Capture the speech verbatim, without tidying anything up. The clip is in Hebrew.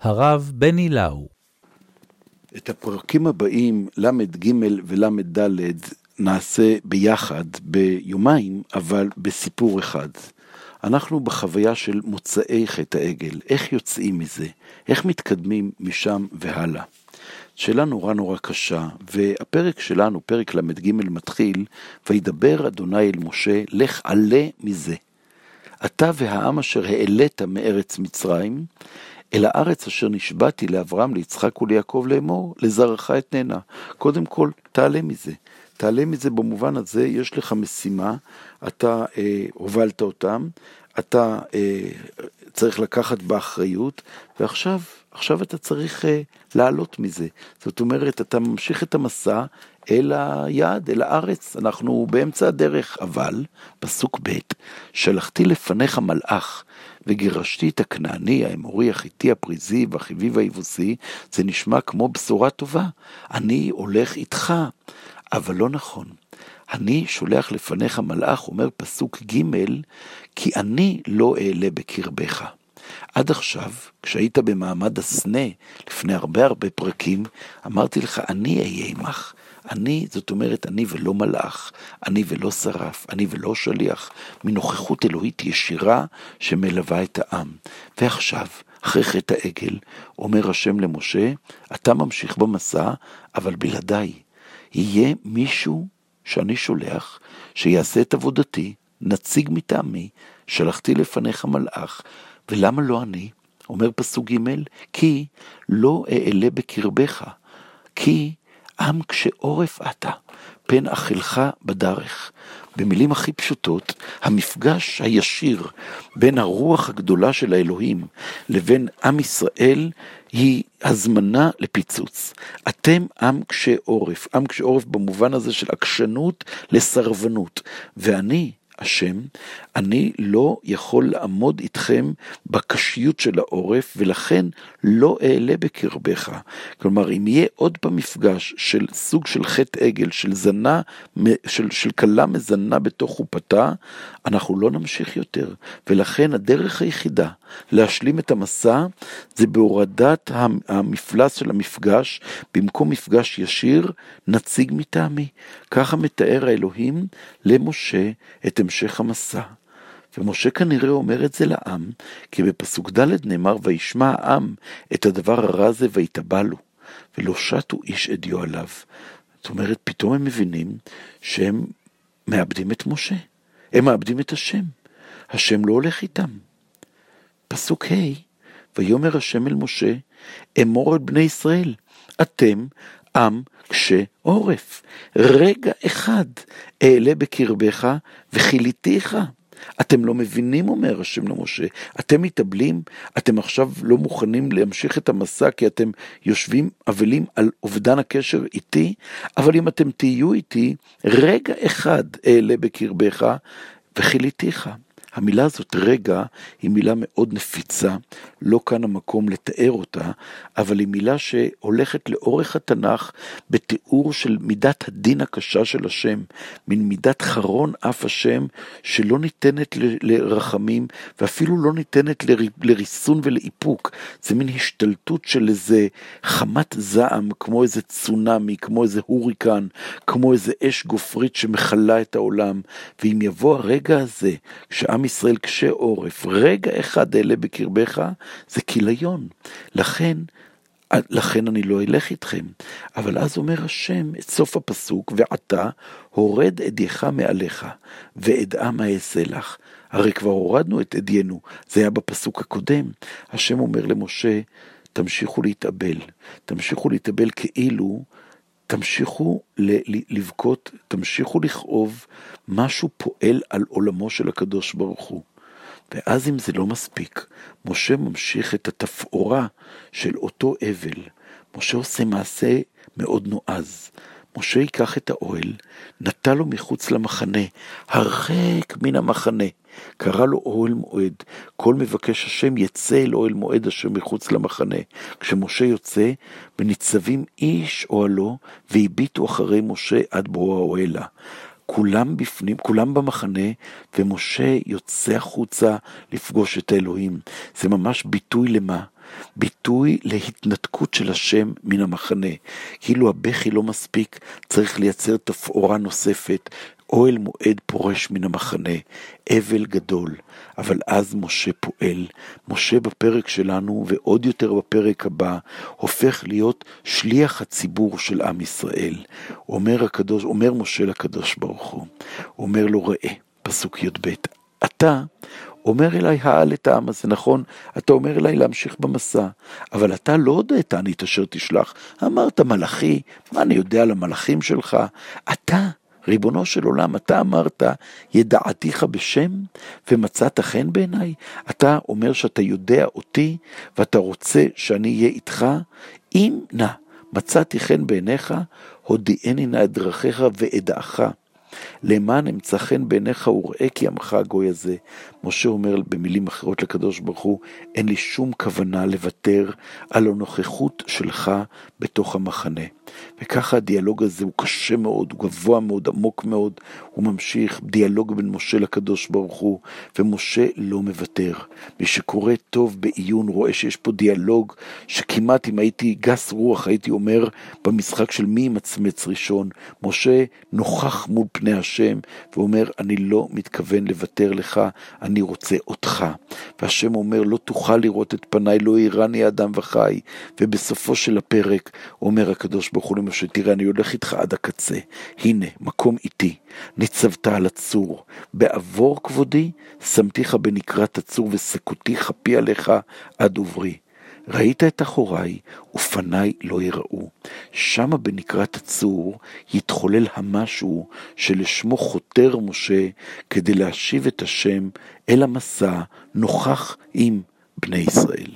הרב בני לאו. את הפרקים הבאים, למד ג' ולמד ד', נעשה ביחד ביומיים, אבל בסיפור אחד. אנחנו בחוויה של מוצאי חטא העגל. איך יוצאים מזה? איך מתקדמים משם והלאה? שאלה נורא נורא קשה, והפרק שלנו, פרק למד ג' מתחיל, וידבר אדוני אל משה, לך עלה מזה. אתה והעם אשר העלית מארץ מצרים, אל הארץ אשר נשבעתי לאברהם, ליצחק וליעקב לאמור, לזרעך אתננה. קודם כל, תעלה מזה. תעלה מזה במובן הזה, יש לך משימה, אתה אה, הובלת אותם, אתה אה, צריך לקחת באחריות, ועכשיו, עכשיו אתה צריך אה, לעלות מזה. זאת אומרת, אתה ממשיך את המסע אל היעד, אל הארץ. אנחנו באמצע הדרך, אבל, פסוק ב', שלחתי לפניך מלאך, וגירשתי את הכנעני, האמורי, החיתי, הפריזי, והחיבי והיבוסי. זה נשמע כמו בשורה טובה. אני הולך איתך, אבל לא נכון. אני שולח לפניך מלאך, אומר פסוק ג', כי אני לא אעלה בקרבך. עד עכשיו, כשהיית במעמד הסנה, לפני הרבה הרבה פרקים, אמרתי לך, אני אהיה עמך. אני, זאת אומרת, אני ולא מלאך, אני ולא שרף, אני ולא שליח, מנוכחות אלוהית ישירה שמלווה את העם. ועכשיו, אחרי חטא העגל, אומר השם למשה, אתה ממשיך במסע, אבל בלעדיי. יהיה מישהו שאני שולח, שיעשה את עבודתי, נציג מטעמי, שלחתי לפניך מלאך, ולמה לא אני? אומר פסוק ג', כי לא אעלה בקרבך, כי עם קשה עורף אתה, פן אכלך בדרך. במילים הכי פשוטות, המפגש הישיר בין הרוח הגדולה של האלוהים לבין עם ישראל היא הזמנה לפיצוץ. אתם עם קשה עורף, עם קשה עורף במובן הזה של עקשנות לסרבנות, ואני, השם, אני לא יכול לעמוד איתכם בקשיות של העורף, ולכן לא אעלה בקרבך. כלומר, אם יהיה עוד פעם מפגש של סוג של חטא עגל, של זנה, של, של קלה מזנה בתוך חופתה, אנחנו לא נמשיך יותר. ולכן הדרך היחידה להשלים את המסע, זה בהורדת המפלס של המפגש, במקום מפגש ישיר, נציג מטעמי. ככה מתאר האלוהים למשה את המשך המסע. ומשה כנראה אומר את זה לעם, כי בפסוק ד' נאמר, וישמע העם את הדבר הרע הזה ויתבע לו, ולא שטו איש אדיו עליו. זאת אומרת, פתאום הם מבינים שהם מאבדים את משה. הם מאבדים את השם. השם לא הולך איתם. פסוק ה', ויאמר השם אל משה, אמור אל בני ישראל, אתם עם קשה עורף. רגע אחד אעלה בקרבך וכיליתיך. אתם לא מבינים, אומר השם למשה, אתם מתאבלים, אתם עכשיו לא מוכנים להמשיך את המסע, כי אתם יושבים אבלים על אובדן הקשר איתי, אבל אם אתם תהיו איתי, רגע אחד אעלה בקרבך וכיליתיך. המילה הזאת רגע היא מילה מאוד נפיצה, לא כאן המקום לתאר אותה, אבל היא מילה שהולכת לאורך התנ"ך בתיאור של מידת הדין הקשה של השם, מן מידת חרון אף השם שלא ניתנת ל- לרחמים ואפילו לא ניתנת ל- לריסון ולאיפוק. זה מין השתלטות של איזה חמת זעם, כמו איזה צונמי, כמו איזה הוריקן, כמו איזה אש גופרית שמחלה את העולם. ואם יבוא הרגע הזה, כשעם ישראל קשה עורף, רגע אחד אלה בקרבך, זה כיליון. לכן, לכן אני לא אלך איתכם. אבל אז אומר השם את סוף הפסוק, ועתה הורד אדיך מעליך, ואדעה מה אעשה לך. הרי כבר הורדנו את אדיינו, זה היה בפסוק הקודם. השם אומר למשה, תמשיכו להתאבל, תמשיכו להתאבל כאילו, תמשיכו לבכות, תמשיכו לכאוב, משהו פועל על עולמו של הקדוש ברוך הוא. ואז אם זה לא מספיק, משה ממשיך את התפאורה של אותו אבל. משה עושה מעשה מאוד נועז. משה ייקח את האוהל, נטע לו מחוץ למחנה, הרחק מן המחנה, קרא לו אוהל מועד. כל מבקש השם יצא אל אוהל מועד אשר מחוץ למחנה. כשמשה יוצא, וניצבים איש אוהלו, והביטו אחרי משה עד בוא האוהלה. כולם בפנים, כולם במחנה, ומשה יוצא החוצה לפגוש את האלוהים. זה ממש ביטוי למה? ביטוי להתנתקות של השם מן המחנה. כאילו הבכי לא מספיק, צריך לייצר תפאורה נוספת, אוהל מועד פורש מן המחנה, אבל גדול. אבל אז משה פועל, משה בפרק שלנו ועוד יותר בפרק הבא, הופך להיות שליח הציבור של עם ישראל. אומר הקדוש, אומר משה לקדוש ברוך הוא, אומר לו ראה, פסוק י' ב', אתה אומר אליי העל את העם הזה, נכון? אתה אומר אליי להמשיך במסע, אבל אתה לא הודעת אני את אשר תשלח. אמרת מלאכי, מה אני יודע על המלאכים שלך? אתה, ריבונו של עולם, אתה אמרת, ידעתיך בשם ומצאת חן בעיניי. אתה אומר שאתה יודע אותי ואתה רוצה שאני אהיה איתך. אם נא מצאתי חן בעיניך, הודיעני נא את דרכיך ואדעך. למען אמצא חן בעיניך וראה כי עמך הגוי הזה. משה אומר במילים אחרות לקדוש ברוך הוא, אין לי שום כוונה לוותר על הנוכחות שלך בתוך המחנה. וככה הדיאלוג הזה הוא קשה מאוד, הוא גבוה מאוד, עמוק מאוד, הוא ממשיך, דיאלוג בין משה לקדוש ברוך הוא, ומשה לא מוותר. מי שקורא טוב בעיון רואה שיש פה דיאלוג, שכמעט אם הייתי גס רוח, הייתי אומר במשחק של מי מצמץ ראשון, משה נוכח מול פני השם, ואומר אני לא מתכוון לוותר לך, אני רוצה אותך. והשם אומר לא תוכל לראות את פניי, לא יראני אדם וחי. ובסופו של הפרק אומר הקדוש ברוך הוא למשה, תראה אני הולך איתך עד הקצה, הנה מקום איתי, ניצבת על הצור, בעבור כבודי שמתיך בנקרת הצור וסקותי חפי עליך עד עוברי. ראית את אחוריי ופניי לא יראו. שמה בנקרת הצור יתחולל המשהו שלשמו חותר משה כדי להשיב את השם אל המסע נוכח עם בני ישראל.